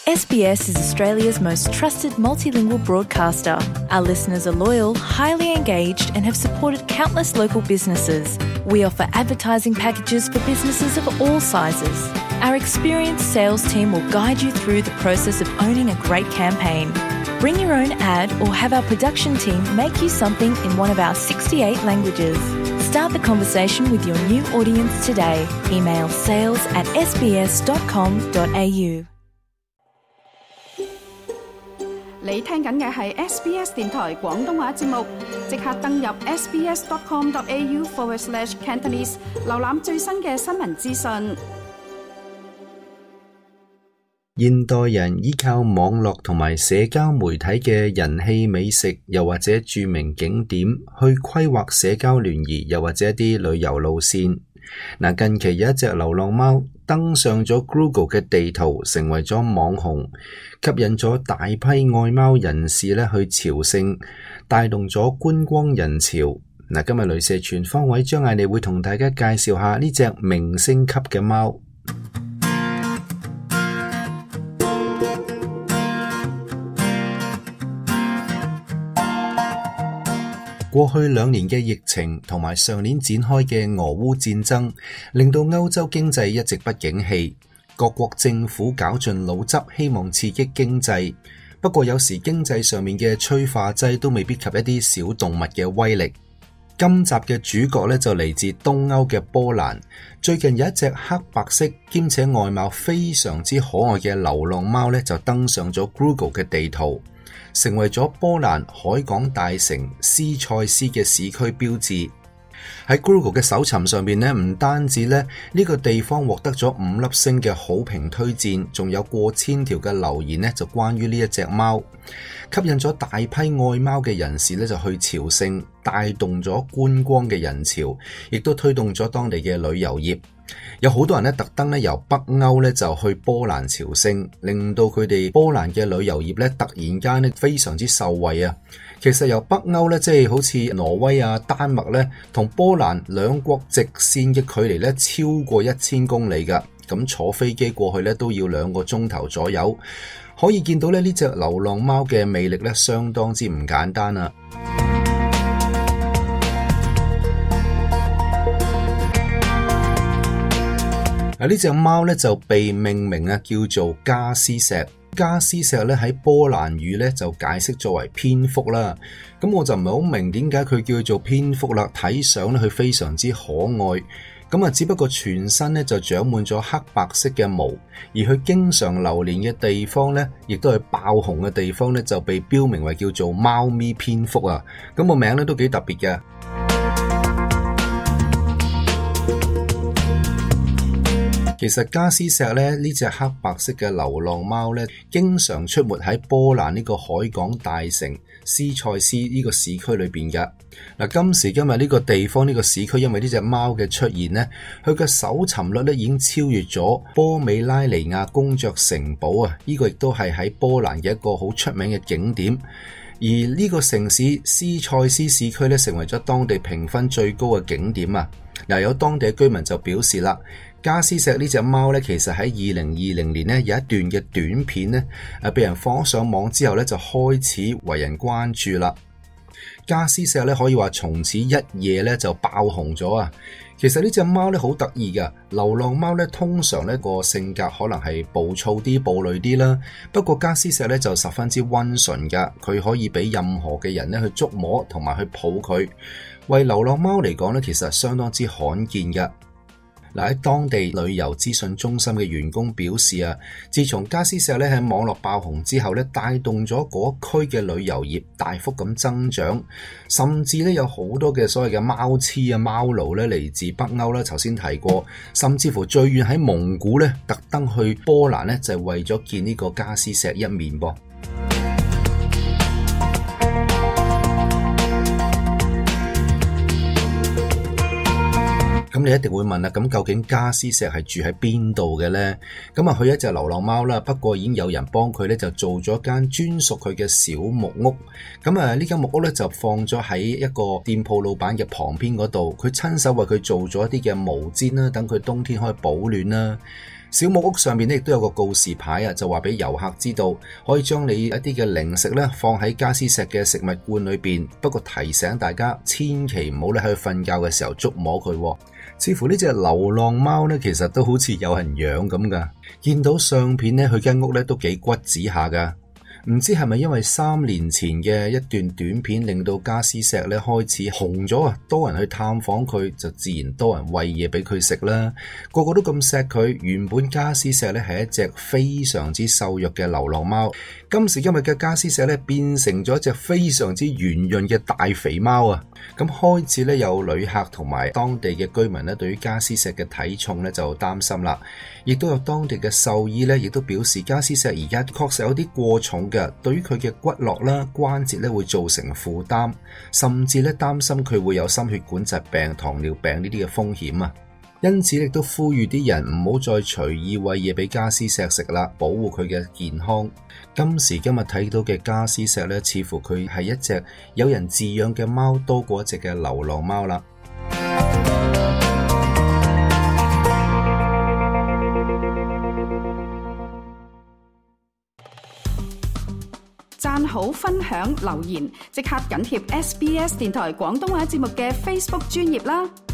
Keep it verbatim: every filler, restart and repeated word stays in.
S B S is Australia's most trusted multilingual broadcaster. Our listeners are loyal, highly engaged, and have supported countless local businesses. We offer advertising packages for businesses of all sizes. Our experienced sales team will guide you through the process of owning a great campaign. Bring your own ad or have our production team make you something in one of our sixty-eight languages. Start the conversation with your new audience today. Email sales at s b s dot com dot a u。 你聽緊嘅係 S B S 電台廣東話節目，即刻登入 s b s dot com dot a u forward slash Cantonese， 瀏覽最新嘅新聞資訊。 現代人依靠網絡同埋社交媒體嘅人氣美食，又或者著名景點，去規劃社交聯誼，又或者一啲旅遊路線。嗱，近期有一隻流浪貓登上咗 Google 嘅地圖，成為咗網紅，吸引咗大批愛貓人士咧去朝聖，帶動咗觀光人潮。嗱，今日雷射全方位張艾利會同大家介紹下呢隻明星級嘅貓。過去兩年嘅疫情同埋上年展開嘅俄烏戰爭，令到歐洲經濟一直不景氣，各國政府絞盡腦汁希望刺激經濟。不過有時經濟上面嘅催化劑都未必及一啲小動物嘅威力。今集嘅主角咧就嚟自東歐嘅波蘭，最近有一隻黑白色兼且外貌非常之可愛嘅流浪貓咧就登上咗 Google 嘅地圖，成為咗波蘭海港大城斯塞斯嘅市區標誌。喺 Google 嘅搜尋上面呢，唔單止呢呢個地方獲得咗五粒星嘅好評推薦，仲有過千條嘅留言呢就關於呢一隻貓，吸引咗大批愛貓嘅人士呢就去朝聖，帶動咗觀光嘅人潮，亦都推動咗當地嘅旅遊業。有好多人咧特登咧由北歐咧就去波蘭朝聖，令到佢哋波蘭嘅旅遊業咧突然間咧非常之受惠啊！其實由北歐咧即係好似挪威啊、丹麥咧，同波蘭兩國直線嘅距離咧超過一千公里噶，咁坐飛機過去咧都要兩個鐘頭左右。可以見到咧呢隻流浪貓嘅魅力咧相當之唔簡單啊！啊！呢隻貓咧就被命名啊，叫做加斯石。加斯石咧喺波蘭語咧就解釋作為蝙蝠啦。咁我就唔係好明點解佢叫做蝙蝠啦。睇相咧佢非常之可愛。咁啊，只不過全身咧就長滿咗黑白色嘅毛，而佢經常流連嘅地方咧，亦都係爆紅嘅地方咧，就被標明為叫做貓咪蝙蝠啊。咁個名咧都幾特別嘅。其實加斯石咧呢隻黑白色嘅流浪貓咧，經常出沒喺波蘭呢個海港大城斯塞斯呢個市區裏邊嘅。嗱，今時今日呢個地方呢個市區，因為呢隻貓嘅出現呢，佢嘅搜尋率咧已經超越咗波美拉尼亞公爵城堡啊！呢個亦都係喺波蘭嘅一個好出名嘅景點。而呢個城市斯塞斯市區咧，成為咗當地評分最高嘅景點啊！嗱，有當地嘅居民就表示啦，加斯石呢隻貓咧，其實喺二零二零年咧有一段嘅短片咧，誒被人放上網之後咧，就開始為人關注啦。加斯石咧可以話從此一夜咧就爆紅咗啊！其實呢隻貓咧好得意噶，流浪貓咧通常咧個性格可能係暴躁啲、暴戾啲啦，不過加斯石咧就十分之溫順噶，佢可以俾任何嘅人咧去觸摸同埋去抱佢。為流浪貓嚟講咧，其實相當之罕見噶。嗱，喺當地旅遊資訊中心嘅員工表示啊，自從加斯石咧喺網絡爆紅之後咧，帶動咗嗰區嘅旅遊業大幅咁增長，甚至咧有好多嘅所謂嘅貓痴啊、貓奴咧嚟自北歐啦，頭先提過，甚至乎最遠喺蒙古咧，特登去波蘭咧就係為咗見呢個加斯石一面噃。咁你一定會問啦，咁究竟加斯石係住喺邊度嘅呢？咁啊，佢一隻流浪貓啦，不過已經有人幫佢咧就做咗間專屬佢嘅小木屋。咁啊，呢間木屋咧就放咗喺一個店鋪老闆嘅旁邊嗰度，佢親手為佢做咗一啲嘅毛氈啦，等佢冬天可以保暖啦。 小木屋上面咧亦都有個告示牌啊，就話俾遊客知道，可以將你一啲嘅零食咧放喺家私石嘅食物罐裏邊，不過提醒大家千祈唔好咧喺瞓覺嘅時候觸摸佢。似乎呢隻流浪貓咧，其實都好似有人養咁噶。見到相片咧，佢間屋咧都幾骨子下噶。唔知係咪因為三年前嘅一段短片令到家私石咧開始紅咗啊？多人去探訪佢，就自然多人餵嘢俾佢食啦。個個都咁錫佢。原本家私石咧係一隻非常之瘦弱嘅流浪貓，今時今日嘅家私石咧變成咗一隻非常之圓潤嘅大肥貓啊！咁開始咧有旅客同埋當地嘅居民咧對於家私石嘅體重咧就擔心啦，亦都有當地嘅獸醫咧亦都表示家私石而家確實有啲過重嘅，對於佢嘅骨骼啦、關節咧會造成負擔，甚至咧擔心佢會有心血管疾病、糖尿病呢啲嘅風險啊！因此亦都呼籲啲人唔好再隨意餵嘢俾家私石食啦，保護佢嘅健康。今時今日睇到嘅家私石咧，似乎佢係一隻有人飼養嘅貓多過一隻嘅流浪貓啦。 讚好、分享、留言，即刻緊貼 S B S 電台廣東話節目嘅 Facebook 專頁啦！